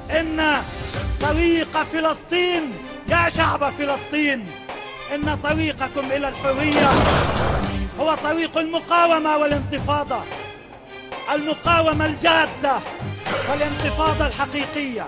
إن طريق فلسطين يا شعب فلسطين، إن طريقكم إلى الحرية هو طريق المقاومة والانتفاضة، المقاومة الجادة والانتفاضة الحقيقية.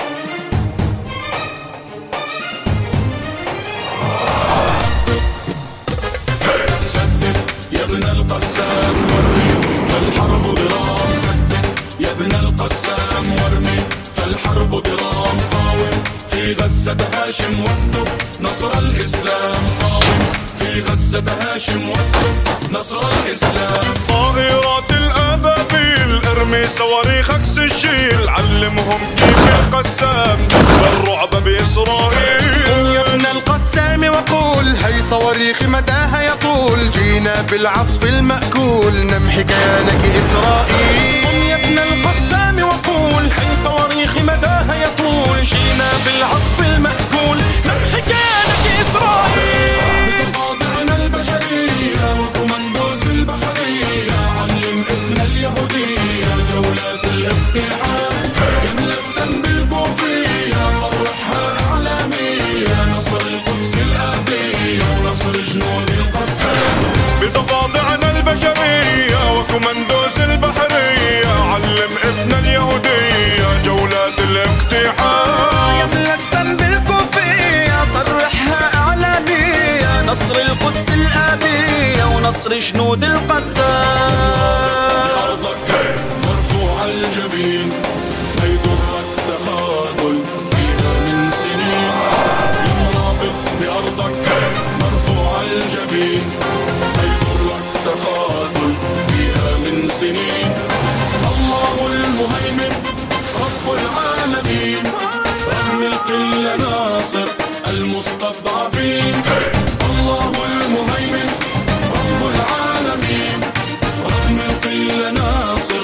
سدد يا ابن القسام وارمي فالحرب ضرام، سدد يا ابن القسام وارمي فالحرب ضرام، قاوم في غزة هاشم واكتب نصر الإسلام، قاوم في غزة هاشم واكتب نصر الإسلام. طائرات الأبابيل ارمي صواريخك سجيل، علمهم كيف القسام بالرعب بإسرائيل. يا ابن القسام وقول هي صواريخ مداها يطول، جينا بالعصف المأكول نمحي كيانك إسرائيل. يا ابن القسام وقول هي صواريخ مداها يطول، جينا بالعصف المأكول نمحي كيانك إسرائيل. بتقاطعنا البشرية وكوماندوز البحرية، علم ابن اليهودية جولات الاقتحام، يملى الذنب بالكوفية صرحها إعلامية، نصر القدس الآبية ونصر جنود القسام. بتقاطعنا البشرية وكوماندوز البحرية، علم ابن اليهودية جولات الاقتحام، يملى الذنب بالكوفية صرحها إعلامية، نصر القدس الآبية ونصر جنود القسام. أرضك مرفوع الجبين هيدر التخاذل فيها من سنين، ينرابط بأرضك مرفوع الجبين هيدر التخاذل فيها من سنين. الله المهيمن رب العالمين، رغم القلة ناصر المستضعفين. الله المهيمن رب العالمين، رغم القلة ناصر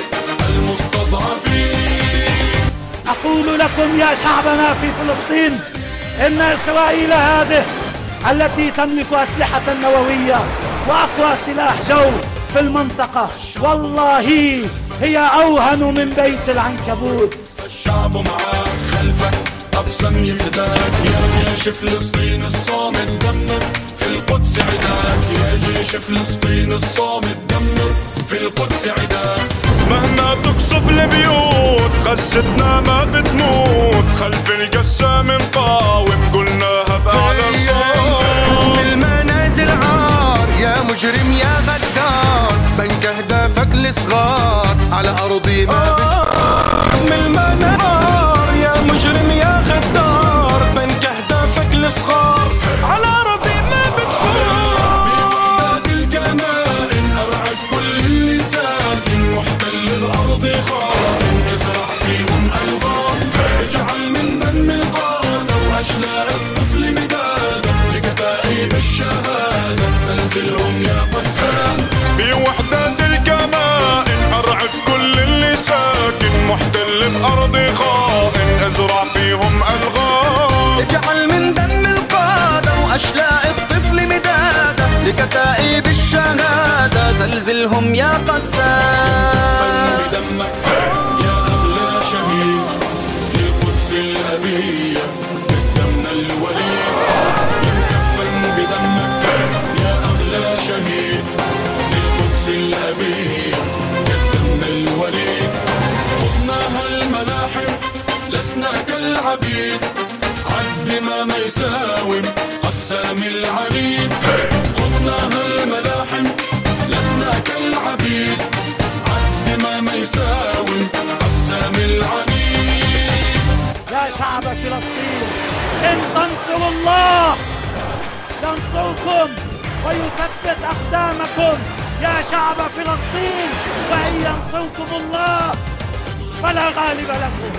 المستضعفين. أقول لكم يا شعبنا في فلسطين إن إسرائيل هذه التي تملك أسلحة نووية وأقوى سلاح جو في المنطقة والله هي أوهن من بيت العنكبوت. الشعب معاك خلفك أقسم يفداك، يا جيش فلسطين الصامت دمر في القدس عداك، يا جيش فلسطين الصامت دمر في القدس عداك. مهما تقصف البيوت غزتنا ما بتموت، خلف القسام نقاوم قلناها بأعلى صوت. بالمنازل عار يا مجرم يا غدار، بنك أهدافك الصغار على أرضي ما من المنار يا مجرم يا غدار، بنك أهدافك الصغار على أرضي ما بتفوت. بوحدات الكمائن أرعد كل اللي ساكن، محتل الأرض خائن ازرع فيهم ألغام، اجعل من دم القادة وأشلاء الطفل مدادا لكتائب الشهادة، زلزلهم يا قسام. بوحدات الكمائن أرعد كل اللي ساكن، محتل بأرضي خائن ازرع فيهم ألغام، اجعل من دم القادة وأشلاء الطفل مدادا لكتائب الشهادة، زلزلهم يا قسام. بدمك يا أغلى شهيد للقدس الأبية قدمنا الوليد، يتكفن بدمك يا أغلى شهيد للقدس الأبية قدمنا الوليد. خضناها الملاحم لسنا كالعبيد، عد ما يساوم قسام العنيد. خضناها الملاحم لسنا كالعبيد، عد ما يساوم قسام العنيد. يا شعب فلسطين إن تنصروا الله ينصركم ويثبت أقدامكم، يا شعب فلسطين وإن ينصركم الله فلا غالب لكم.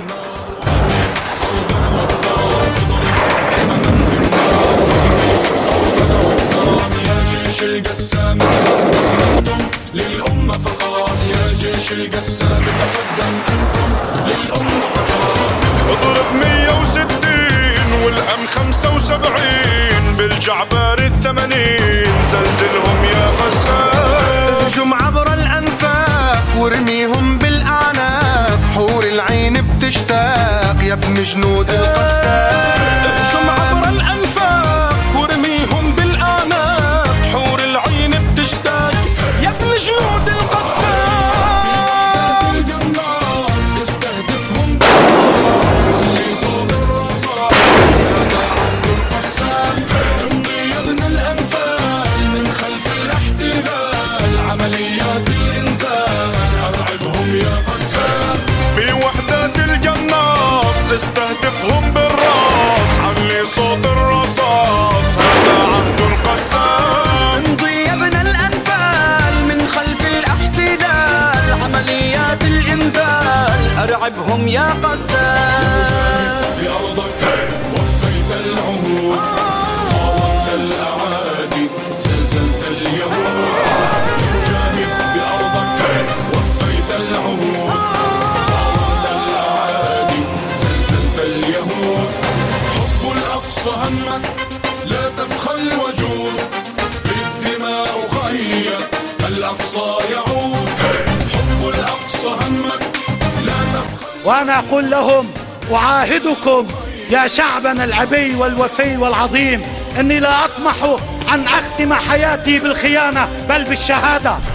يا جيش القسام تقدم للأمة فخار، يا جيش القسام تقدم أنتم للأمة فخار. اضرب 160 والأم 75 بالجعبار 80 زلزلهم يا قسام. اهجم عبر الأنفاق وارميهم بالأعناق، حور العين بتشتاق يا ابن من جنود القسام. اهجم عبر الأنفاق وارميهم بالأعناق، حور العين بتشتاق يا ابن جنود القسام. القناص استهدفهم بالراس، خلي صوب الرصاص هذا عهد القسام. امضي يا ابن الأنفال من خلف الاحتلال، عمليات الإنزال أرعبهم يا قسام. في وحدات القناص استهدفهم بالراس، علي صوت الرصاص هذا عهد القسام. امضي يا ابن الأنفال من خلف الاحتلال، عمليات الإنزال أرعبهم يا قسام. بأرضك وفيت العهود، قاومت الأعادي زلزلت اليهود. مجاهد بأرضك وفيت العهود، قاومت الأعادي زلزلت اليهود. حب الأقصى همك لا تبخل وجود، بالدماء خيّة الأقصى يعود. حب الأقصى همك لا تبخل. وأنا أقول لهم أعاهدكم يا شعبنا العبي والوفي والعظيم أني لا أطمح أن أختم حياتي بالخيانة بل بالشهادة.